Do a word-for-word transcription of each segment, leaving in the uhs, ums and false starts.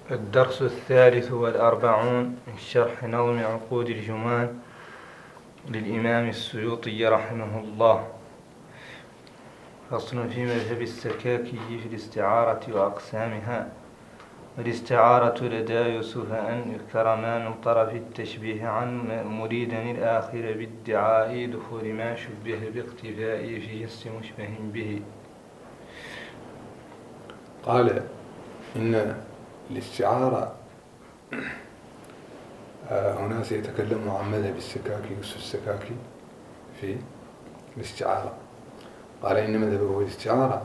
الدرس الثالث والأربعون من شرح نظم عقود الجمان للإمام السيوطي رحمه الله. فصل في مذهب السكاكي في الاستعارة وأقسامها. والاستعارة لدى يوسف أن يذكر ما من طرف التشبيه عن مريدا الآخر بادعاء دخول ما شبه باقتفاء في جنس مشبه به. قال إن الاستعارة هنا سيتكلم عن مذهب السكاكي يوسف السكاكي في الاستعارة. قال إن مذهبه في الاستعارة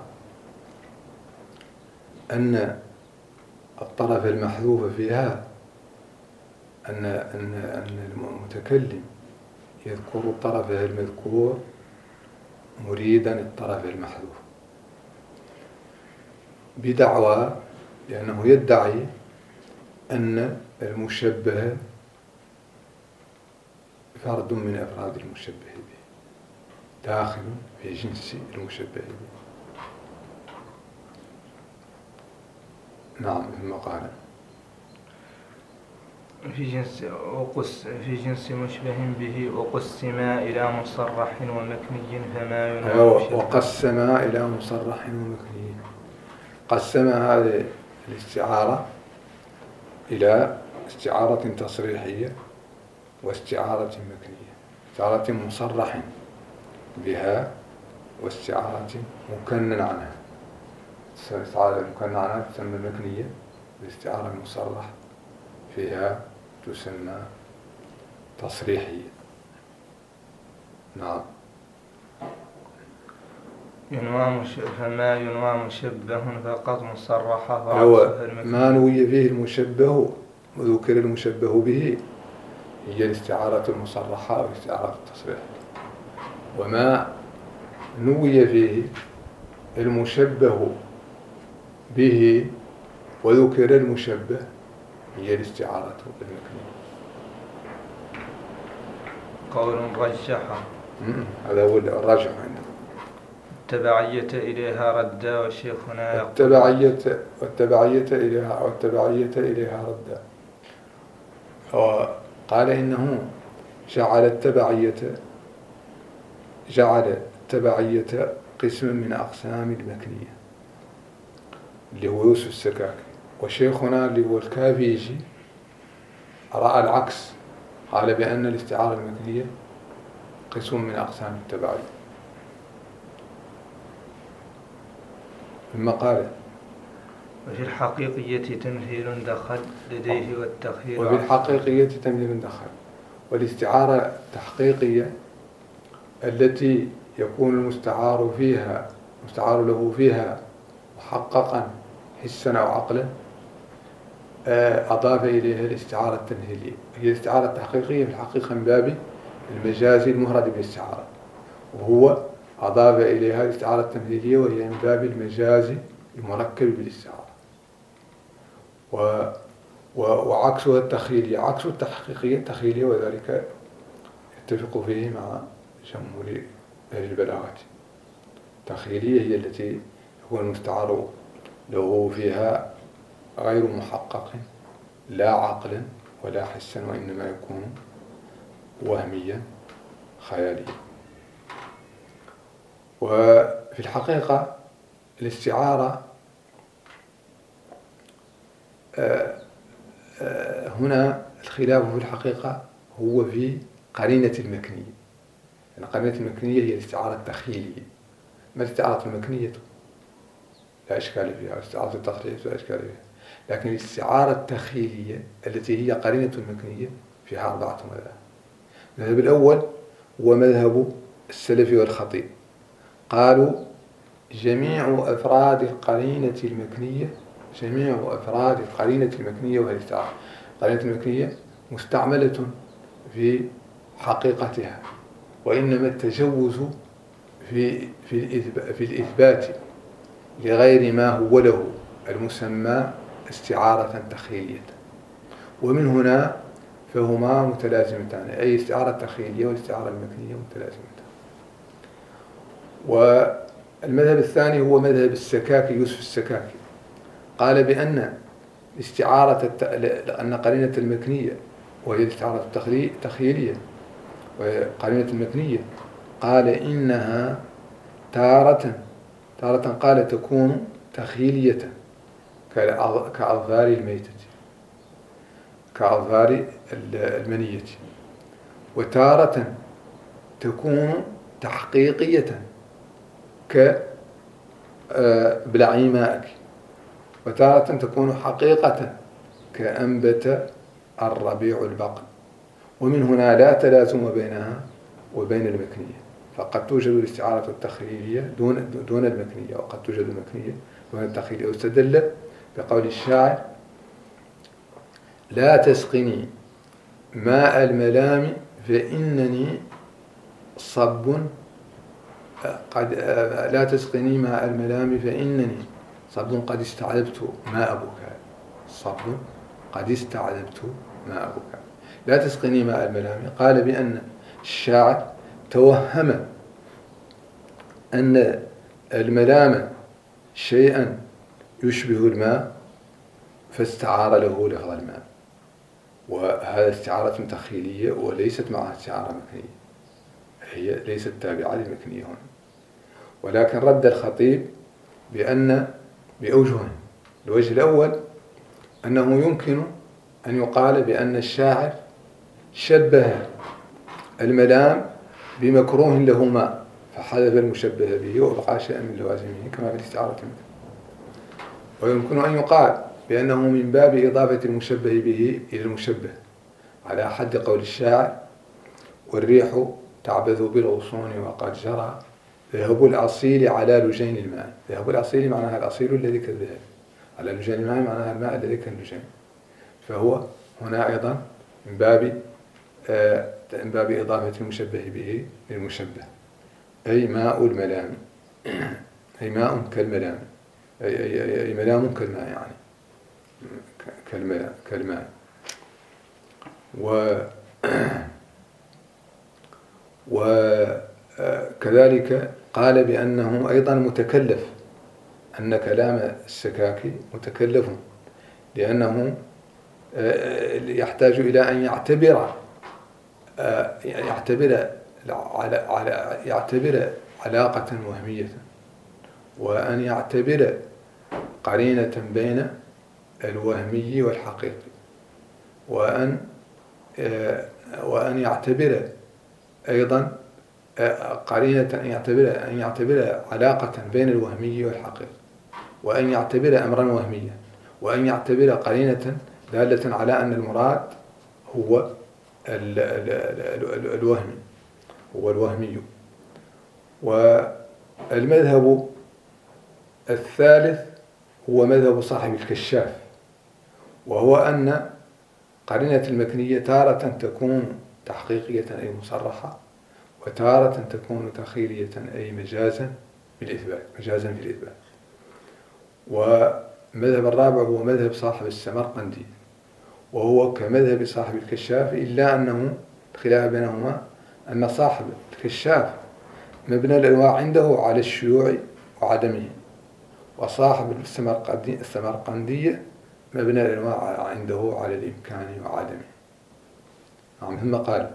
أن الطرف المحذوف فيها أن أن أن المتكلم يذكر الطرف المذكور مريدا الطرف المحذوف بدعوى، لأنه يدعي أن المشبه فرد من أفراد المشبه به داخل في جنس المشبه به. نعم، ثم قال في جنس وقس في جنس مشبه به وقسما إلى مصرح ومكني فما ينوى وقسما إلى مصرح ومكني. قسم هذه الاستعارة إلى استعارة تصريحية واستعارة مكنية، استعارة مصرح بها واستعارة مكنن عنها. الاستعارة المكنن عنها تسمى مكنية، والاستعارة المصرح فيها تسمى تصريحية. نعم. ينوى فما ينوى مشبه فقط مصرحة هو ما نوي فيه المشبه وذكر المشبه به هي الاستعارة المصرحة أو الاستعارة التصريحية، وما نوي فيه المشبه به وذكر المشبه هي الاستعارة المكنية. قول رجحه، هذا هو الراجح عندنا. التبعية إليها ردا وشيخنا التبعية والتبعية إليها والتبعية إليها ردا. قال إنه جعل التبعية جعل التبعية قسما من أقسام المكنية اللي هو يوسف السكاكي، وشيخنا اللي هو الكافيجي رأى العكس، قال بأن الاستعارة المكنية قسم من أقسام التبعية. ثم قال وفي الحقيقية تمثيل دخل لديه والتخيير وفي الحقيقية تمثيل دخل. والاستعارة التحقيقية التي يكون المستعار فيها مستعار له فيها محققا حسا أو عقلا أضاف إليها الاستعارة التمثيلية. هي الاستعارة التحقيقية في الحقيقة من باب المجاز المهرد بالاستعارة، وهو أضاف إليها الاستعارة التمثيلية وهي من باب المجاز المركب بالاستعارة. و... و... وعكسها التخيلية، عكس التحقيقية التخيلية، وذلك يتفق فيه مع جمهور أهل البلاغة. التخيلية هي التي يكون المستعار له فيها غير محقق لا عقلا ولا حسا، وإنما يكون وهميا خياليا. وفي الحقيقة الاستعارة هنا الخلاف في الحقيقة هو في قرينة المكنية. يعني قرينة المكنية هي الاستعارة التخيلية. ما الاستعارة المكنية لا إشكال فيها، والاستعارة التصريحية لا إشكال فيها، لكن الاستعارة التخيلية التي هي قرينة المكنية فيها أربعة مذاهب. المذهب الأول هو مذهب السلف والخطيب، قالوا جميع أفراد القرينة المكنية جميع أفراد القرينة المكنية وهي الاستعارة القرينة المكنية مستعملة في حقيقتها، وإنما التجوز في في في الإثبات لغير ما هو له المسمى استعارة تخيلية. ومن هنا فهما متلازمتان، أي الاستعارة التخيلية والاستعارة المكنية متلازمتان. والمذهب الثاني هو مذهب السكاكي يوسف السكاكي، قال بأن استعارة الت... لأن قرينة المكنية وهي الاستعارة التخيلية وقرينة المكنية قال إنها تارة تارة قال تكون تخيلية كأظفار الميتة كأظفار المنية، وتارة تكون تحقيقية كبلعي مائك، وتارة تكون حقيقة كأنبت الربيع البقر. ومن هنا لا تلازم بينها وبين المكنية، فقد توجد الاستعارة التخيلية دون دون المكنية، وقد توجد المكنية دون التخيلية. واستدل بقول الشاعر: لا تسقني ماء الملام فإنني صب قد لا تسقني ماء الملام فإنني صب قد استعذبت ماء بكاء. صب قد استعذبت ماء بكاء. لا تسقني ماء الملام قال بأن الشاعر توهم أن الملام شيئا يشبه الماء فاستعار له لفظ الماء، وهذا استعارة تخيلية وليست معها استعارة مكنية، هي ليست تابعة للمكنية هنا. ولكن رد الخطيب بأن بأوجه. الوجه الأول أنه يمكن أن يقال بأن الشاعر شبه الملام بمكروه له ماء فحذف المشبه به وبقى شيئا من لوازمه كما في الاستعارة المكنية. ويمكن أن يقال بأنه من باب إضافة المشبه به إلى المشبه، على حد قول الشاعر: والريح تعبث بالغصون وقد جرى ذهب الأصيل على لجين الماء. ذهب الأصيل معناها الأصيل الذي كالذهب، على لجين الماء معناها الماء الذي كاللجين. فهو هنا أيضا من باب آه من باب إضافة المشبه به للمشبه، أي ماء الملام، أي ماء كالملام، أي, أي, أي ملام كالماء، يعني كالماء كالماء. و وكذلك قال بأنه أيضا متكلف، أن كلام السكاكي متكلف لأنه يحتاج إلى أن يعتبر يعتبر على يعتبر علاقة وهمية، وأن يعتبر قرينة بين الوهمي والحقيقي، وأن وأن يعتبر أيضا قرينة أن يعتبر أن يعتبر علاقة بين الوهمي والحقيقي، وأن يعتبر أمرا وهميا، وأن يعتبر قرينة دالة على أن المراد هو الوهمي هو الوهمي. والمذهب الثالث هو مذهب صاحب الكشاف، وهو أن قرينة المكنية تارة تكون تحقيقية أي مصرحة، وتارة تكون تخيلية أي مجازا بالإثبات مجازا في الإثبات. ومذهب الرابع هو مذهب صاحب السمرقندي، وهو كمذهب صاحب الكشاف، إلا أنه الخلاف بينهما أن صاحب الكشاف مبنى الأنواع عنده على الشيوع وعدمه، وصاحب السمرقندية مبنى الأنواع عنده على الإمكان وعدمه. نعم. ثم قال: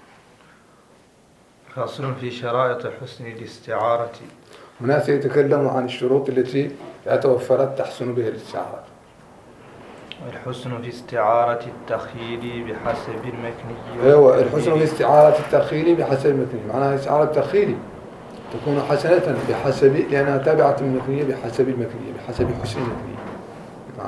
فصل في شرائط حسن الاستعارة. هنا سيتكلم عن الشروط التي إذا توفرت تحسن بها الاستعارة. الحسن في استعارة التخيل بحسب المكني. ايوه، الحسن في استعارة التخيل بحسب المكني، معناها الاستعارة التخيلي تكون حسنة بحسب، لأنها تابعة المكنية بحسب المكنية بحسب حسن المكنية. نعم.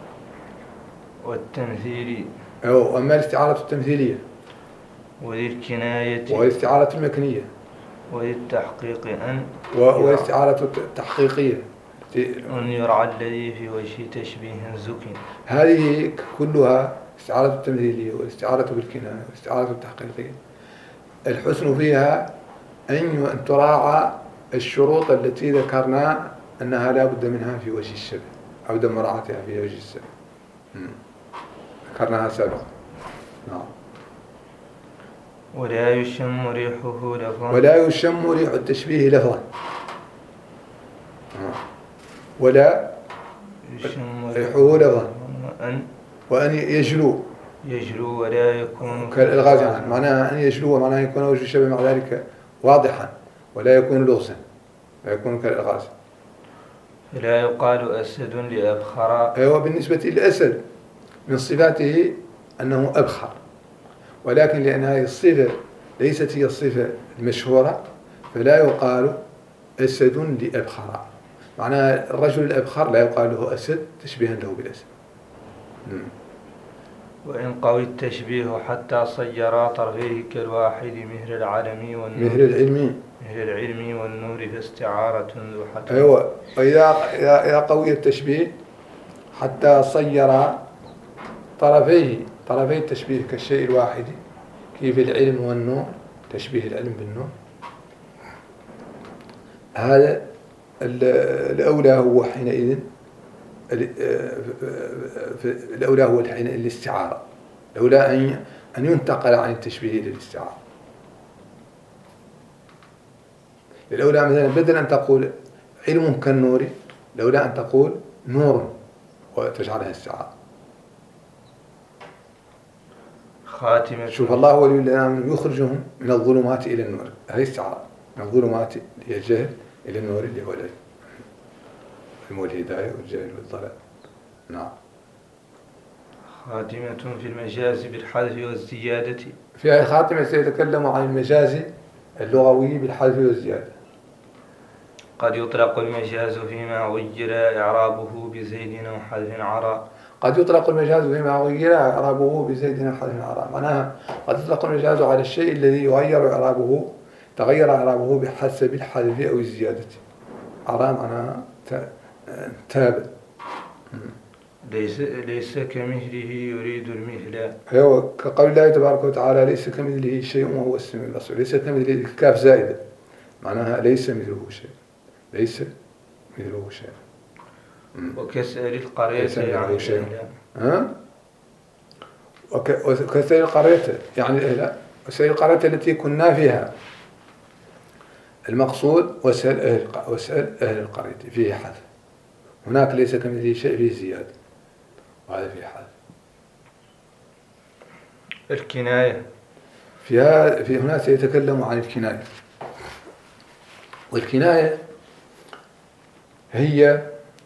والتمثيل. أو أما الاستعارة التمثيلية وللكناية والاستعارة المكنية وللتحقيق أن والاستعارة التحقيقية أن يرعى الذي في وجه تشبيه زكٍ. هذه كلها استعارة التمثيلية والاستعارة بالكناية والاستعارة التحقيقية. الحسن فيها أن تراعى الشروط التي ذكرنا أنها لا بد منها في وجه الشبه أو بد مراعاتها في وجه الشبه، ذكرناها سابقا. نعم. ولا يشم ريحه لفظا. ولا يشم ريح التشبيه لفظا. ولا يشم ريحه لفظا وأن وأن يجلو يجلو ولا يكون كالإلغاز يعني معناها أن يجلو معناها يكون وجه الشبه مع ذلك واضحا ولا يكون لغزا لا يكون كالإلغاز. لا يقال أسد لأبخر. أيوة بالنسبة للأسد من صفاته أنه أبخر، ولكن لأن هذه الصفة ليست هي الصفة المشهورة فلا يقال أسد لأبخر. معناها الرجل الأبخر لا يقال له أسد تشبيها له بالأسد. وإن قوي التشبيه حتى صيرا طرفيه كالواحد مهر العلم والنور مهر العلم مهر العلم والنور فاستعارة ذو حتم. أيوة وإذا إذا قوي التشبيه حتى صير طرفيه طرفي التشبيه كالشيء الواحد كيف العلم والنور تشبيه العلم بالنور، هذا الأولى هو حينئذ الأولى هو حينئذ الاستعارة، الأولى أن أن ينتقل عن التشبيه إلى الاستعارة. الأولى مثلا بدل أن تقول علم كالنور الأولى أن تقول نور وتجعلها استعارة. خاتمة. شوف الله ولي الذين آمنوا يخرجهم من الظلمات إلى النور، هذه استعارة، من الظلمات اللي هي الجهل إلى النور اللي هو العلم، العلم والهداية والجهل والضلال. نعم. خاتمة في المجاز بالحذف والزيادة. في هذه الخاتمة سيتكلم عن المجاز اللغوي بالحذف والزيادة. قد يطلق المجاز فيما غير إعرابه بزيد أو حذف عرى. قد يطلق المجاز فيما غير إعرابه بزيد أو حذف عرى، معناها قد يطلق المجاز على الشيء الذي يغير إعرابه تغير إعرابه بحسب الحذف أو الزيادة. عرى معناها تاب. ليس ليس كمثله يريد المثل. أيوة كقول الله تبارك وتعالى ليس كمثله شيء وهو السميع البصير. ليس كمثله كاف زائدة معناها ليس مثله شيء، ليس مثله شيء. وكسر القرية يعني شيء. ها؟ وكسر القرية يعني الإهلاء، وسائر القرية التي كنا فيها المقصود وسأل أهل وسأل أهل القرية فيه حذف. هناك ليس كمثله شيء فيه زيادة وهذا فيه حذف. الكناية فيها في هنا سيتكلم عن الكناية، والكناية هي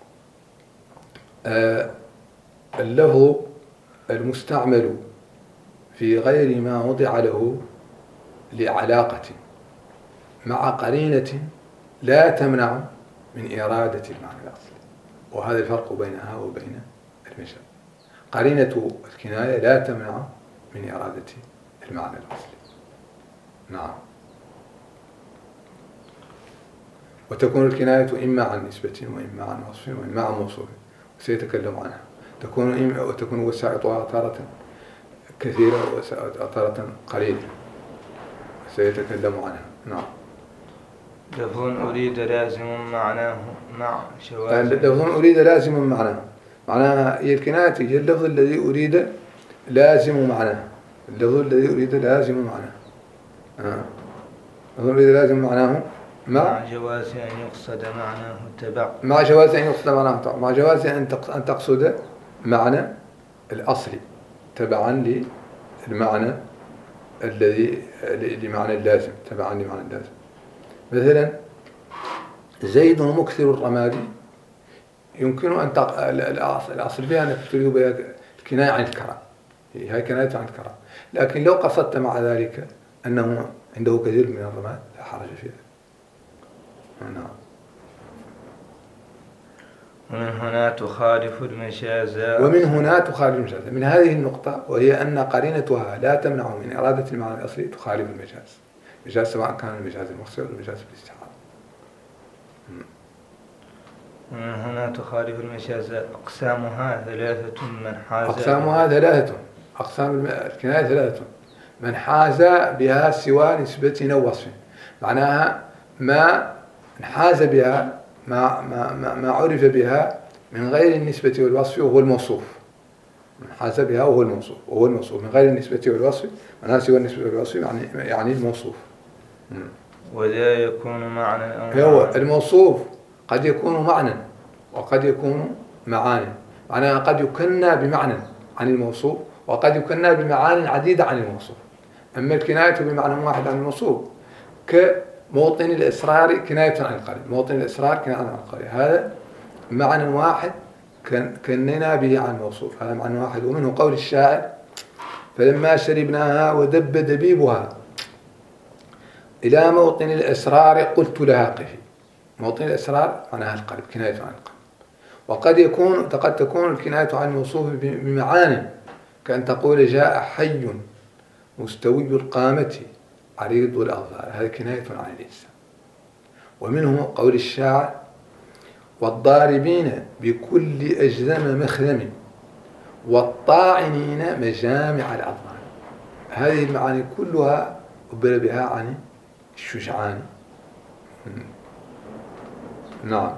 آه اللفظ المستعمل في غير ما وضع له لعلاقة مع قرينة لا تمنع من إرادة المعنى الأصلي، وهذا الفرق بينها وبين المجاز. قرينة الكناية لا تمنع من إرادة المعنى الأصلي. نعم. وتكون الكناية إما عن نسبة وإما عن وصف وإما عن موصوف، وسيتكلم عنها. تكون إما وتكون وسائطها تارة كثيرة وتارة قليلة، سيتكلم عنها. نعم. لفظ أريد لازم معناه مع شواذ. لفظ أريد لازم معناه، معناها هي الكناية هي اللفظ الذي أريد لازم معناه، اللفظ الذي أريد لازم معناه. آه. اللفظ الذي لازم معناه مع, مع جواز أن يقصد معناه تبع. مع جواز أن يقصد معناه تبع، مع جواز أن أن تقصد معنى الأصلي تبعا للمعنى الذي لمعنى اللازم، تبعا لمعنى اللازم. مثلا زيد مكثر الرماد يمكن أن تق... الأصل فيها أنك تريد بها الكناية عن الكرم، هي كناية عن الكرم، لكن لو قصدت مع ذلك أنه عنده كثير من الرماد لا حرج فيه. نعم. ومن هنا تخالف المجاز. ومن هنا تخالف المجاز، من هذه النقطة، وهي أن قرينتها لا تمنع من إرادة المعنى الأصلي تخالف المجاز، المجاز سواء كان المجاز المخصوص أو المجاز بالاستعارة. ومن هنا تخالف المجاز أقسامها ثلاثة من حاز. أقسامها ثلاثة، أقسام الكناية ثلاثة من حاز بها سوى نسبة أو وصف، معناها ما انحاز بها ما, ما, ما, ما عرف بها من غير النسبة والوصف وهو الموصوف. من حاز بها وهو الموصوف وهو الموصوف من غير النسبة والوصف، معناها سوى النسبة والوصف يعني, يعني الموصوف. وذا يكون معنى أو هو الموصوف قد يكون معنى وقد يكون معاني، معناها قد يكنى بمعنى عن الموصوف، وقد يكنى بمعان عديدة عن الموصوف. أما الكناية بمعنى واحد عن الموصوف كموطن الإصرار كناية عن القريب، موطن الإصرار كناية عن القريب، هذا معنى واحد كنينا به عن الموصوف، هذا معنى واحد. ومنه قول الشاعر: فلما شربناها ودب دبيبها إلى موطن الإصرار قلت لها قفي. موطن الإصرار معناها القلب، كناية عن القلب. وقد يكون قد تكون الكناية عن الموصوف بمعاني، كأن تقول: جاء حي مستوي القامة عريض الأظفار، هذا كناية عن الإنسان. ومنه قول الشاعر: والضاربين بكل أجذم مخذم والطاعنين مجامع الأضرار. هذه المعاني كلها عبر بها عن الشجعان. نعم.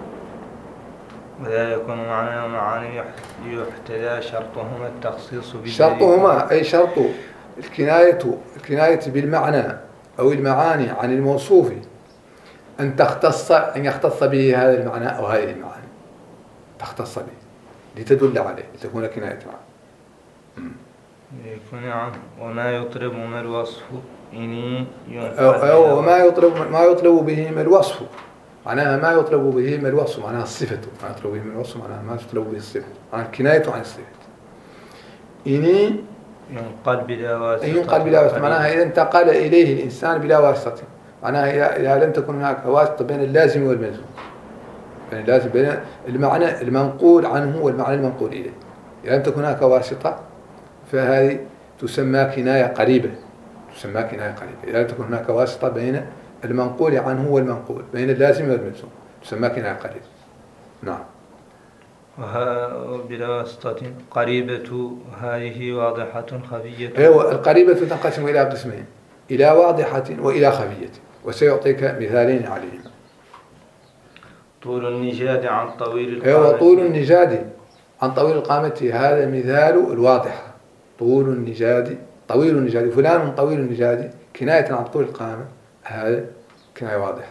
ولا يكون معنى معاني يحتذى شرطهما التخصيص بالدليل. شرطهما أي شرط الكناية الكناية بالمعنى أو المعاني عن الموصوف أن تختص أن يختص به هذا المعنى أو هذه المعاني، تختص به لتدل عليه، لتكون كناية عنه. يكون عنه وما يطلب ما الوصف إني أو وما يطلب ما يطلب به ما الوصف، معناها ما يطلب به ما الوصف، معناها الصفة، ما يطلب به ما الوصف معناها ما يطلب به الصفة، معناها الكناية عن الصفة. إني ينقل بلا واسطة، ينقل بلا واسطة معناها إذا انتقل إليه الإنسان بلا واسطة، معناها إذا لم تكن هناك واسطة بين اللازم والملزوم، بين اللازم بين المعنى المنقول عنه والمعنى المنقول إليه، إذا لم تكن هناك واسطة فهذه تسمى كناية قريبة، تسمى كناية قريبة. إذا لم تكن هناك واسطة بين المنقول عنه والمنقول، بين اللازم والملزوم، تسمى كناية قريبة. نعم. وها بلا واسطة قريبة هذه واضحة خفية. أيوة، القريبة تنقسم إلى قسمين: إلى واضحة وإلى خفية، وسيعطيك مثالين عليهما. طول النجاد عن طويل القامة. أيوة، طول النجاد عن طويل القامة هذا مثال الواضحة. طول النجاد طويل النجاد، فلان طويل النجاد كناية عن طول القامة، هذا كناية واضحة.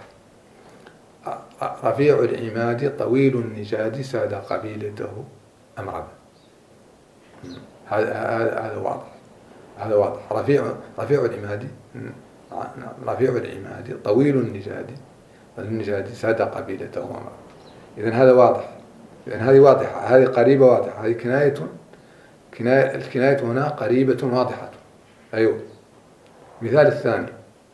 رفيع العماد طويل النجاد ساد قبيلته أمربا، هذا هذا واضح، هذا واضح. رفيع رفيع العماد رفيع العماد طويل النجاد النجاد ساد قبيلته أمربا. إذن هذا واضح، إذن هذه واضحة، هذه قريبة واضحة، هذه كناية كناية الكناية هنا قريبة واضحة. أيوه. مثال الثاني: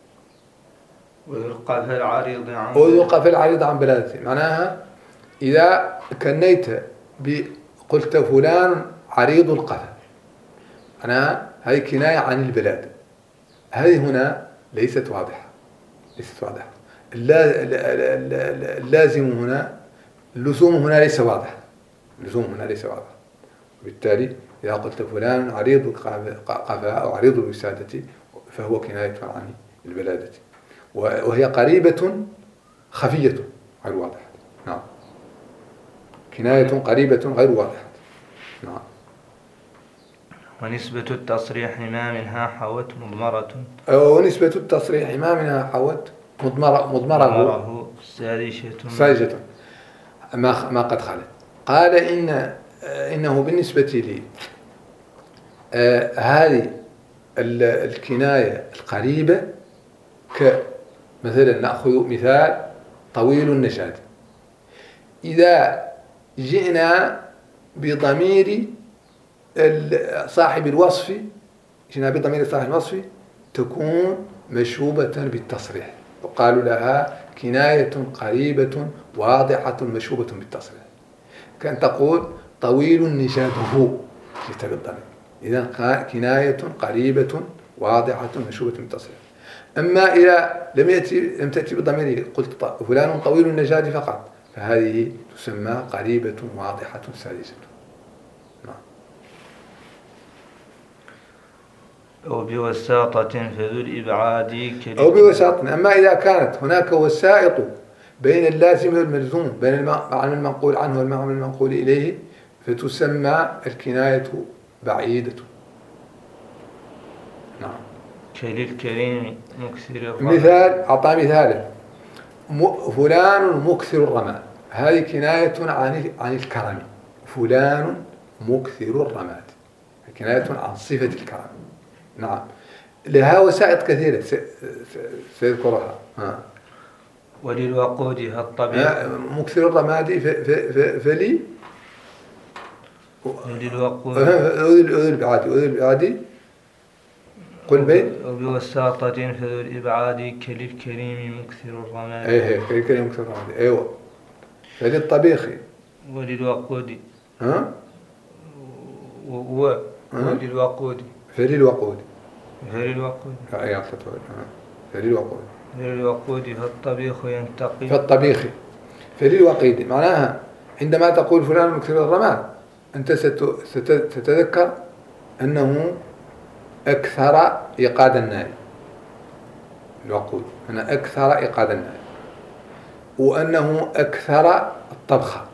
ويلقى في العريض عن ويلقى في العريض عن بلادته، معناها إذا كنيت قلت فلان عريض القفا، معناها هذه كناية عن البلاد، هذه هنا ليست واضحة، ليست واضحة. اللازم هنا اللزوم هنا ليس واضح، اللزوم هنا ليس واضح. وبالتالي إذا قلت فلان عريض القفا أو عريض الوسادة فهو كناية عن البلادة، وهي قريبة خفية غير واضحة. نعم. كناية قريبة غير واضحة. نعم. ونسبة التصريح ما منها حوت مضمرة. ونسبة التصريح ما منها حوت مضمرة مضمره سادشة سادشة ما ما قد خلت. قال إن إنه بالنسبة لي آه هذه الكناية القريبة، كمثلا نأخذ مثال طويل النجاد، إذا جئنا بضمير صاحب الوصف جئنا بضمير صاحب الوصف تكون مشوبة بالتصريح، وقالوا لها كناية قريبة واضحة مشوبة بالتصريح، كأن تقول طويل نجاده جئت بالضمير، إذا كناية قريبة واضحة مشوبة بالتصريح. أما إذا لم يأتي لم تأتي بالضمير قلت فلان طويل النجاد فقط، فهذه تسمى قريبة واضحة سادسة. نعم. أو بوساطة فذو الإبعاد أو بوساطة. أما إذا كانت هناك وسائط بين اللازم والملزوم، بين المعنى المنقول عنه والمعنى المنقول إليه، فتسمى الكناية بعيدة. نعم. كالكريم مكثر الرمى. مثال أعطى مثال: فلان مكثر الرمى، هذه كناية عن عن الكرم، فلان مكثر الرماد، كناية عن صفة الكرم. نعم، لها وسائط كثيرة سيذكرها. وللوقود الطبيعي مكثر الرماد فلي وللوقود أذل الإبعاد أذل الإبعاد قل بيت وبوساطة فذو الإبعاد كللكريم مكثر الرماد. ايه كللكريم مكثر الرماد. ايوه. فللطبيخ وللوقود ها و وللوقود فللوقود فللوقود اي فللوقود فللوقود فالطبيخ ينتقي فالطبيخ فللوقيد. معناها عندما تقول فلان مكثر الرماد أنت ستتذكر أنه أكثر إيقاد النار، الوقود أنا أكثر إيقاد النار، وأنه أكثر الطبخة،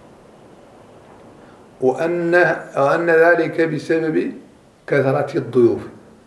وأن وأن ذلك بسبب كثرة الضيوف.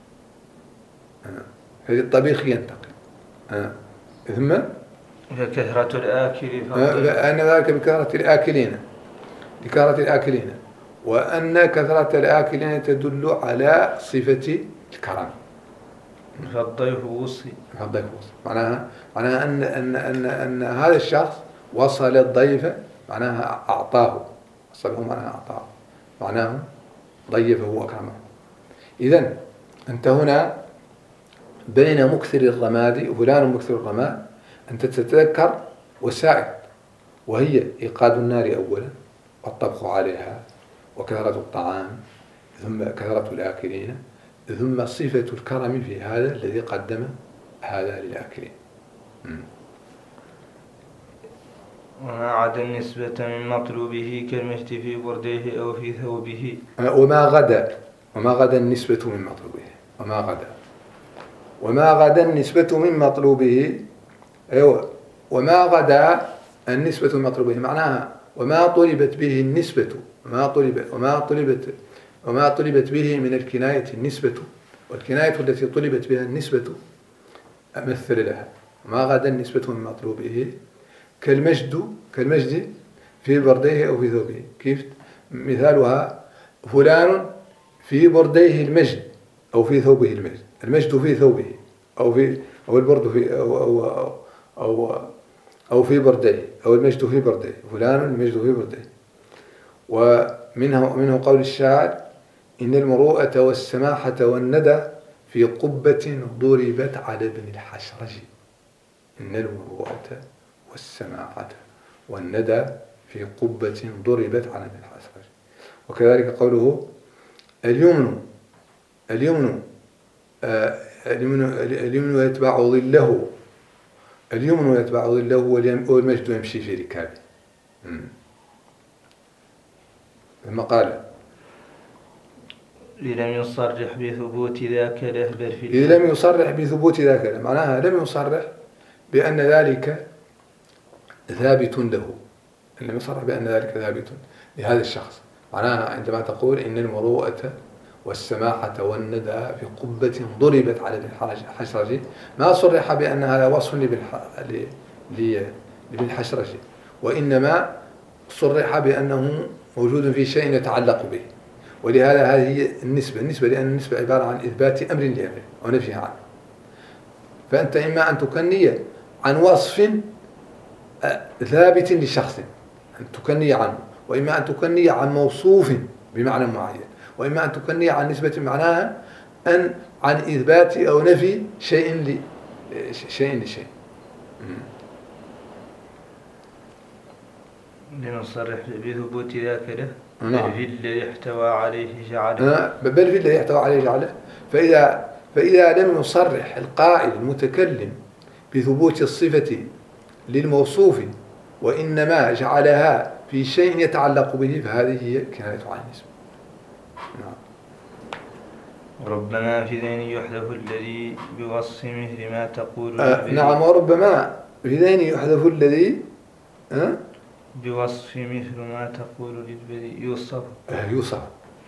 هذه الطبيخ ينتقل. ثم كثرة الآكل أن ذلك بكثرة الآكلين بكثرة الآكلين وأن كثرة الآكلين تدل على صفة الكرم. فالضيف وصي فالضيف وصي معناها معناها أن أن أن أن هذا الشخص وصل الضيف، معناها أعطاه، وصله معناها أعطاه، معناه ضيفه وأكرمه. إذن أنت هنا بين مكثر الرماد وفلان مكثر الرماد أنت تتذكر وسائل، وهي إيقاد النار أولا والطبخ عليها وكثرة الطعام ثم كثرة الآكلين ثم صفة الكرم في هذا الذي قدم هذا للآكلين. وما عدا النسبة من مطلوبه كالمشت في برديه أو في ثوبه. وما غدا وما غدا النسبة من مطلوبه وما غدا وما غدا النسبة من مطلوبه. أيوة. وما غدا النسبة من مطلوبه معناها وما طلبت به النسبة وما طلب وما طلبت وما طلبت به من الكناية النسبة، والكناية التي طلبت بها النسبة أمثل لها. وما غدا النسبة من مطلوبه كالمجد كالمجد في برديه أو في ثوبه. كيف مثالها؟ فلان في برديه المجد أو في ثوبه المجد، المجد في ثوبه أو في أو البرد في أو أو أو, أو أو في برديه أو المجد في برديه، فلان المجد في برديه. ومنه منه قول الشاعر: إن المروءة والسماحة والندى في قبة ضربت على ابن الحشرج. إن المروءة والسماحة والندى في قبة ضربت على ابن الحشرج. وكذلك قوله: اليمن اليمن آه اليمن اليمن يتبع ظله اليمن يتبع ظله والمجد يمشي في ركابه. ثم قال: لم يصرح بثبوت ذاك له بل في إذا لم يصرح بثبوت ذاك له، معناها لم يصرح بأن ذلك ثابت له، لم يصرح بأن ذلك ثابت لهذا الشخص. معناها عندما تقول إن المروءة والسماحة والندى في قبة ضربت على الحشرج، ما صرح بأن هذا وصف للحشرج، وإنما صرح بأنه موجود في شيء يتعلق به. ولهذا هذه هي النسبة النسبة لأن النسبة عبارة عن إثبات أمر لأمر ونفي عنه. فأنت إما أن تكني عن وصف ثابت لشخص أن تكني عنه، وإما أن تكني عن موصوف بمعنى معين، وإما أن تكني عن نسبة معناها أن عن إثبات أو نفي شيء لشيء لشيء. لنصرح بثبوت ذاك له نعم. بل في الذي احتوى عليه جعله بل في الذي يحتوى عليه جعله. فإذا فإذا لم يصرح القائل المتكلم بثبوت الصفة للموصوف وإنما جعلها في شيء يتعلق به، فهذه هي كناية عن النسبة. نعم. وربما في ذهن يحذف الذي بوصف مثل ما تقول آه نعم. وربما في ذهن يحذف الذي أه؟ بوصف مثل ما تقول للبذي يوصف آه يوصف.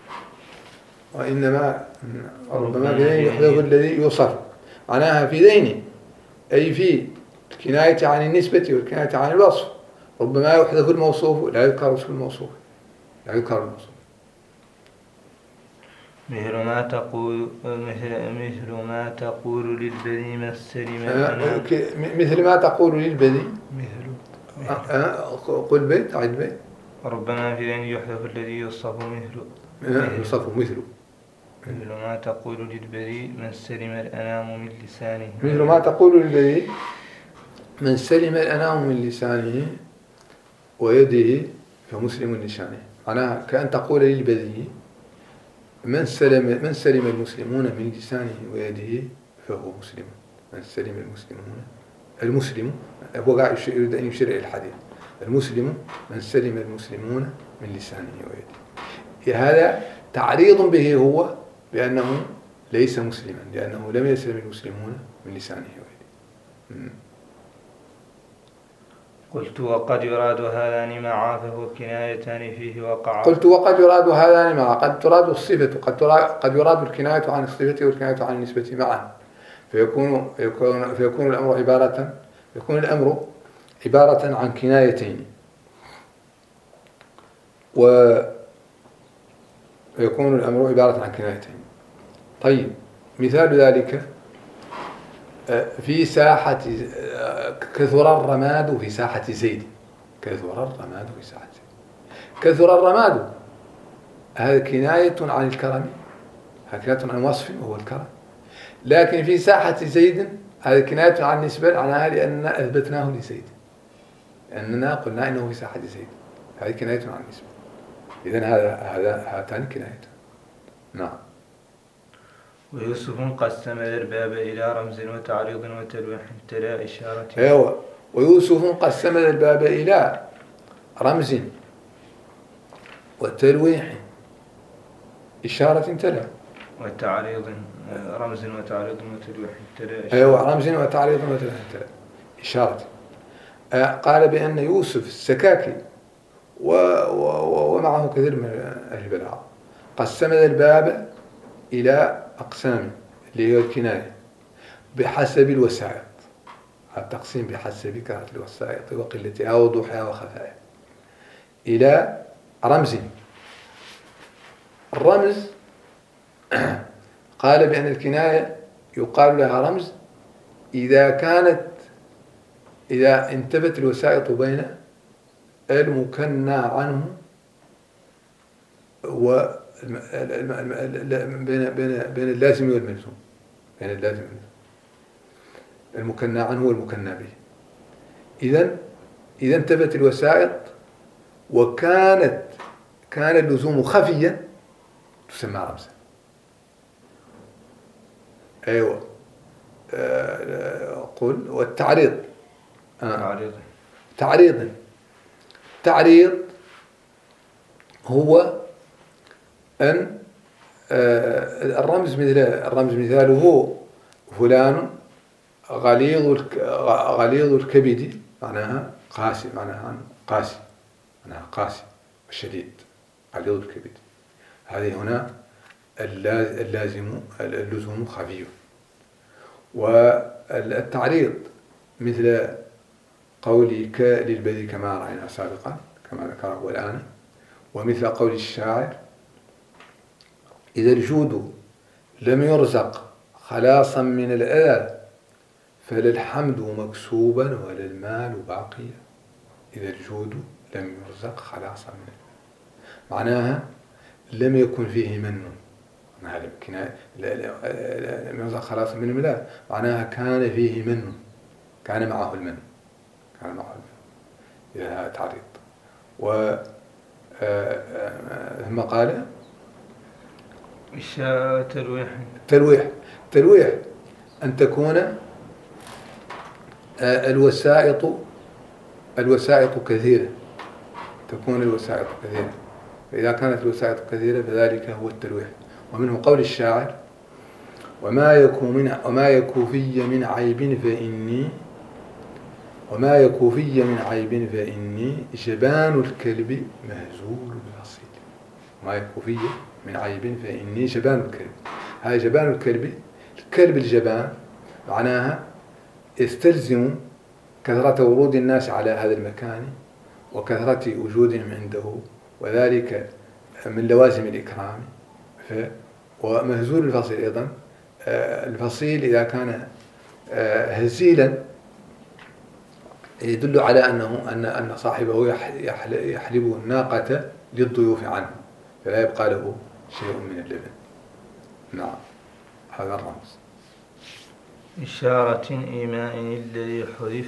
وإنما ربما في ذهن يحذف الذي يوصف، معناها في ذهن أي في الكناية عن النسبة والكناية عن الوصف ربما يحذف الموصوف لا يذكر اسم الموصوف. لا يذكر الموصول. مثل ما تقول مثل مثل ما تقول للبذي ما السلم الأنام. مثل ما تقول للبذي. مثل قل بيت عد بيت. ربما في أن يحذف الذي يوصف مثل يوصف مثله. مثل ما تقول للبذي من سلم الأنام من لسانه. مثل ما تقول للبذي من سلم الأنام من لسانه ويده فمسلم لسانه. معناها كأن تقول للبذي من سلم من سلم المسلمون من لسانه ويده فهو مسلم. من سلم المسلمون المسلم هو قاعد يريد أن يشير إلى الحديث. المسلم من سلم المسلمون من لسانه ويده. هذا تعريض به هو بأنه ليس مسلما لأنه لم يسلم المسلمون من لسانه ويده. قلت وقد يراد هذان معا فهو كنايتان فيه وقعا. قلت وقد يراد هذان معا. قد تراد الصفة قد قد يراد الكناية عن الصفة والكناية عن النسبة معا. فيكون فيكون فيكون الأمر عبارة يكون الأمر عبارة عن كنايتين. ويكون الأمر عبارة عن كنايتين. طيب مثال ذلك في ساحة كثر الرماد في ساحة زيد. كثر الرماد في ساحة زيد. كثر الرماد هذا كناية عن الكرم. هذا كناية عن وصف وهو الكرم. لكن في ساحة زيد هذا كناية عن نسبة عنها لأننا أثبتناه لزيد. لأننا قلنا إنه في ساحة زيد. هذه كناية عن نسبة. إذن هذا هذا هاتان كناية. نعم. ويوسف قسم الباب إلى رمز وتعريض وتلويح تلا إشارة. أيوة. ويوسف قسم الباب إلى رمز وتلويح إشارة تلا. وتعريض رمز وتعريض وتلويح تلا إشارة. أيوة رمز وتعريض وتلويح تلا إشارة. قال بأن يوسف السكاكي و... و... ومعه كثير من أهل البلاغة قسم الباب إلى أقسام اللي هي الكناية بحسب الوسائط. التقسيم بحسب كثرة الوسائط وقلتها ووضوحها وخفائها إلى رمز. الرمز قال بأن الكناية يقال لها رمز إذا كانت إذا انتفت الوسائط بين المكنى عنه و بين بين بين اللازم والملزوم. بين اللازم والملزوم المكنى عنه والمكنى به. إذن إذا انتفت الوسائط وكانت كان اللزوم خفيا تسمى رمزا. أيوة. قل والتعريض تعريض تعريض تعريض هو أن الرمز مثل الرمز مثاله فلان غليظ غليظ الكبد معناها قاسي معناها قاسي معناها قاسي الشديد غليظ الكبد. هذه هنا اللازم اللزوم خفي. والتعريض مثل قولك للبذي كما رأينا سابقا كما ذكره الآن. ومثل قول الشاعر إذا الجود لم يرزق خلاصا من الأذى فلا الحمد مكسوبا ولا المال باقيا. إذا الجود لم يرزق خلاصا من الأذى معناها لم يكن فيه من. لم يرزق خلاصا من الأذى معناها كان فيه من كان معه المن كان معه المن. إذا هذا تعريض. و ثم قال إشارة تلويح تلويح تلويح أن تكون الوسائط الوسائط كثيرة. تكون الوسائط كثيرة. فإذا كانت الوسائط كثيرة فذلك هو التلويح. ومنه قول الشاعر وما يكون من وما يكوفي من عيب فإني وما يكوفي من عيب فإني جبان الكلب مهزول الأصيل. وما يكوفي من عيب فإني جبان الكلب. هذا جبان الكلب الكلب الجبان معناها يستلزم كثرة ورود الناس على هذا المكان وكثرة وجودهم عنده وذلك من لوازم الإكرام. ومهزول الفصيل أيضا الفصيل إذا كان هزيلا يدل على أنه أن أن صاحبه يحلب الناقة للضيوف عنه فلا يبقى له شيء من اللبن. نعم هذا الرمز. إشارة إيماء الذي حذف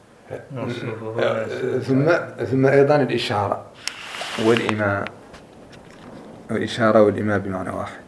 ثم ثم أيضا الإشارة والإيماء، والإشارة والإيماء بمعنى واحد.